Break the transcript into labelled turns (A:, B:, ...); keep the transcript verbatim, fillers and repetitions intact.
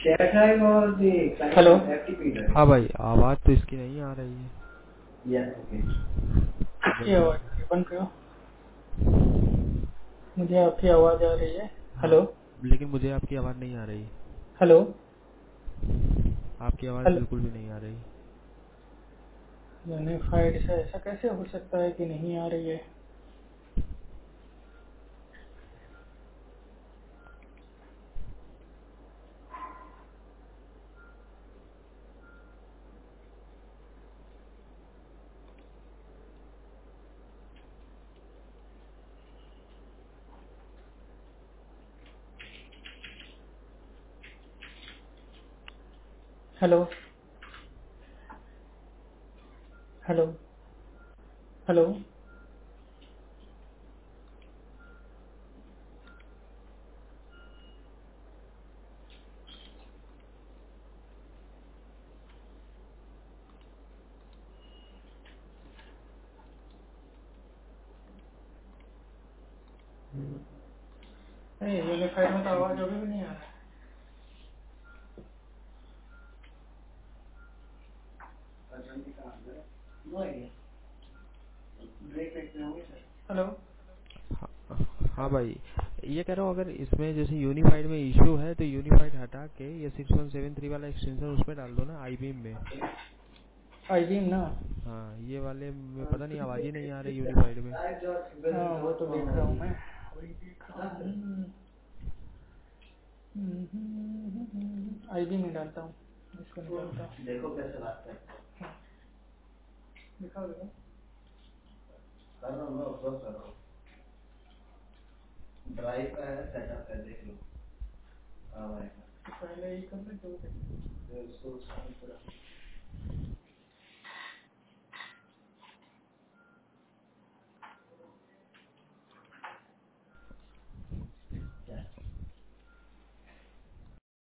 A: Hello.
B: हाँ भाई, आवाज तो इसकी नहीं आ रही है।
A: आपकी
B: जल्दी।
A: आवाज आ रही है, बंद करो। मुझे आपकी आवाज आ रही है।
B: हाँ,
A: हेलो।
B: लेकिन मुझे आपकी आवाज नहीं आ रही।
A: हेलो।
B: आपकी आवाज
A: हेलो।
B: बिल्कुल भी नहीं आ रही।
A: यूनिफाइड से ऐसा कैसे हो सकता है कि नहीं आ रही है? हेलो। हेलो। हेलो। नहीं, यूनिफाइड में तो आवाज अभी भी नहीं आ रहा है। हेलो।
B: हाँ, हाँ भाई, ये कह रहा हूँ, अगर इसमें जैसे यूनिफाइड में इशू है तो यूनिफाइड हटा के ये सिक्स वन सेवन थ्री वाला एक्सटेंशन उसमें डाल दो ना, आईबीएम में।
A: आईबीएम ना।
B: हाँ, ये वाले में पता नहीं आवाज ही नहीं आ रही यूनिफाइड में।
A: हाँ, वो तो देख रहा हूँ मैं। वही देख रहा हूँ। आईबी में डालता हूँ। इसको निकालता हूँ। देखो कैसे बात करते हैं। दिखाओ देखो। कर रहा हूँ ना, अपलोड कर रहा हूँ। ड्राइव का है, सेटअप है, देख लो। हाँ भाई, पहले ही कर ले तो देख। इसको उसका पूरा